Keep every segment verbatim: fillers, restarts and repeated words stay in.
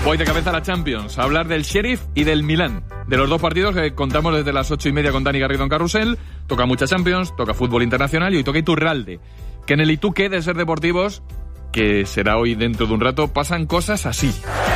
Voy de cabeza a la Champions, a hablar del Sheriff y del Milán. De los dos partidos que contamos desde las ocho y media con Dani Garrido en Carrusel. Toca mucha Champions, toca fútbol internacional y hoy toca Iturralde. Que en el ¿Y tú qué? De Ser Deportivos, que será hoy dentro de un rato, pasan cosas así.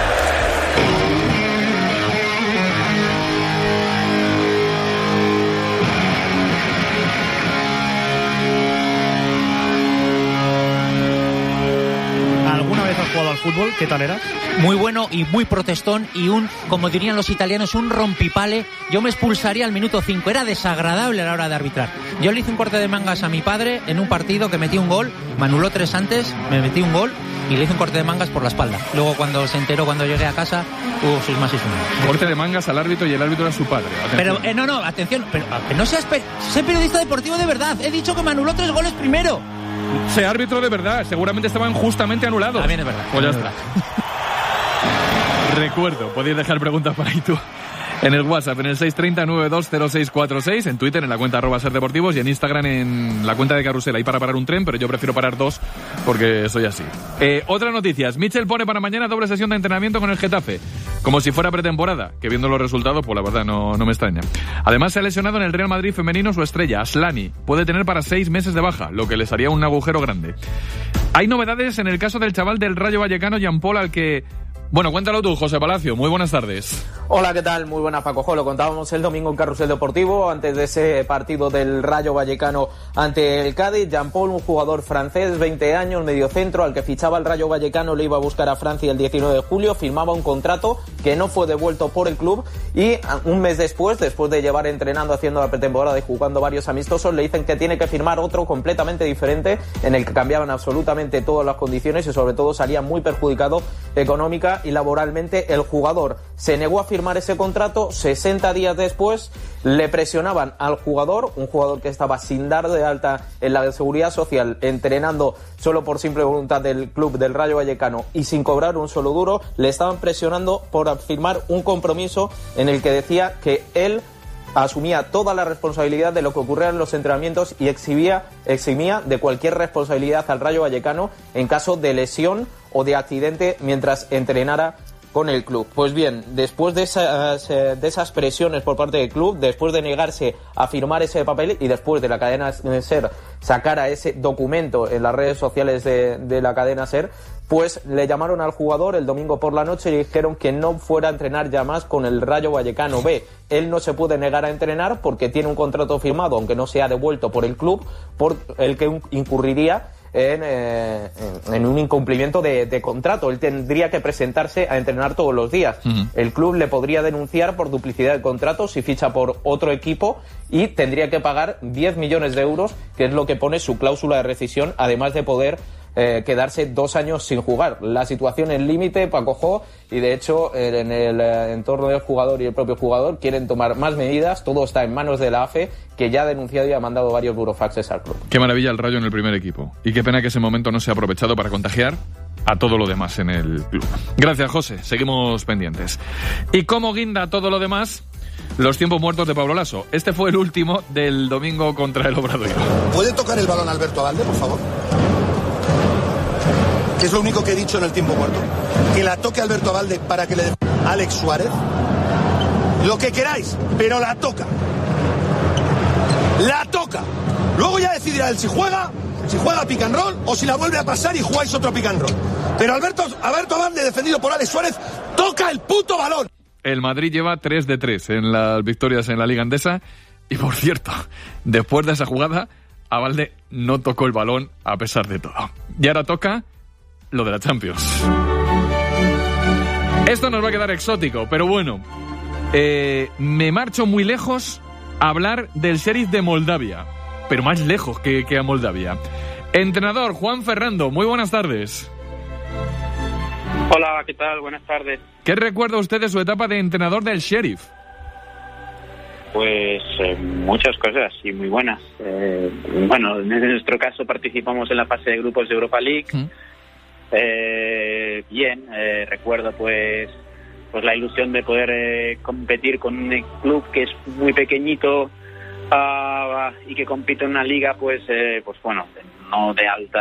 Al fútbol, ¿qué tal eras? Muy bueno y muy protestón y un, como dirían los italianos, un rompipale. Yo me expulsaría al minuto cinco, era desagradable a la hora de arbitrar. Yo le hice un corte de mangas a mi padre en un partido que metí un gol, me anuló tres antes, me metí un gol y le hice un corte de mangas por la espalda. Luego cuando se enteró, cuando llegué a casa, hubo sus más y sus menos. Corte de mangas al árbitro y el árbitro era su padre. Atención. Pero, eh, no, no, atención, pero que no seas, pe- sé periodista deportivo de verdad, he dicho que me anuló tres goles primero. Sé árbitro de verdad, seguramente estaban justamente anulados. También es verdad. Pues ya es está. Verdad. Recuerdo, podéis dejar preguntas para ahí tú. En el WhatsApp, en el seis tres cero nueve dos cero seis cuatro seis, en Twitter, en la cuenta arroba Ser Deportivos y en Instagram en la cuenta de Carrusel. Ahí para parar un tren, pero yo prefiero parar dos porque soy así. Eh, otras noticias. Mitchell pone para mañana doble sesión de entrenamiento con el Getafe, como si fuera pretemporada, que viendo los resultados, pues la verdad no, no me extraña. Además se ha lesionado en el Real Madrid femenino su estrella, Aslani. Puede tener para seis meses de baja, lo que les haría un agujero grande. Hay novedades en el caso del chaval del Rayo Vallecano, Jean Paul, al que... Bueno, cuéntalo tú, José Palacio. Muy buenas tardes. Hola, ¿qué tal? Muy buenas, Paco. Jo, lo contábamos el domingo en Carrusel Deportivo, antes de ese partido del Rayo Vallecano ante el Cádiz. Jean Paul, un jugador francés, veinte años, mediocentro, al que fichaba el Rayo Vallecano, le iba a buscar a Francia el diecinueve de julio, firmaba un contrato que no fue devuelto por el club y un mes después, después de llevar entrenando, haciendo la pretemporada y jugando varios amistosos, le dicen que tiene que firmar otro completamente diferente, en el que cambiaban absolutamente todas las condiciones y sobre todo salía muy perjudicado económica y laboralmente el jugador. Se negó a firmar ese contrato. Sesenta días después le presionaban al jugador, un jugador que estaba sin dar de alta en la Seguridad Social, entrenando solo por simple voluntad del club del Rayo Vallecano y sin cobrar un solo duro. Le estaban presionando por firmar un compromiso en el que decía que él asumía toda la responsabilidad de lo que ocurría en los entrenamientos y exhibía, eximía de cualquier responsabilidad al Rayo Vallecano en caso de lesión o de accidente mientras entrenara con el club. Pues bien, después de esas, de esas presiones por parte del club, después de negarse a firmar ese papel y después de la cadena SER sacara ese documento en las redes sociales de, de la cadena SER, pues le llamaron al jugador el domingo por la noche y le dijeron que no fuera a entrenar ya más con el Rayo Vallecano B. Él no se puede negar a entrenar porque tiene un contrato firmado, aunque no sea devuelto por el club, por el que incurriría En, eh, en un incumplimiento de, de contrato. Él tendría que presentarse a entrenar todos los días. Uh-huh. El club le podría denunciar por duplicidad de contrato si ficha por otro equipo y tendría que pagar diez millones de euros, que es lo que pone su cláusula de rescisión, además de poder eh, quedarse dos años sin jugar. La situación es límite, Paco Jo, y de hecho en el entorno del jugador y el propio jugador quieren tomar más medidas. Todo está en manos de la A F E, que ya ha denunciado y ha mandado varios burofaxes al club. Qué maravilla el Rayo en el primer equipo. Y qué pena que ese momento no se ha aprovechado para contagiar a todo lo demás en el club. Gracias, José. Seguimos pendientes. Y como guinda todo lo demás, los tiempos muertos de Pablo Laso. Este fue el último del domingo contra el Obradoiro. ¿Puede tocar el balón Alberto Abalde, por favor? Que es lo único que he dicho en el tiempo muerto. Que la toque Alberto Abalde para que le dé Alex Suárez. Lo que queráis, pero la toca. La toca. Luego ya decidirá él si juega, si juega pick and roll o si la vuelve a pasar y jugáis otro pick and roll. Pero Alberto, Alberto Abalde, defendido por Alex Suárez, toca el puto balón. El Madrid lleva tres de tres en las victorias en la Liga Endesa. Y por cierto, después de esa jugada, Abalde no tocó el balón a pesar de todo. Y ahora toca lo de la Champions. Esto nos va a quedar exótico, pero bueno, eh, me marcho muy lejos a hablar del Sheriff de Moldavia, pero más lejos que, que a Moldavia. Entrenador Juan Ferrando, muy buenas tardes. Hola, ¿qué tal? Buenas tardes. ¿Qué recuerda usted de su etapa de entrenador del Sheriff? Pues eh, muchas cosas y muy buenas. Eh, bueno, en nuestro caso participamos en la fase de grupos de Europa League. ¿Mm? Eh, bien, eh, recuerdo pues pues la ilusión de poder eh, competir con un club que es muy pequeñito uh, y que compite en una liga pues eh, pues bueno, no de alta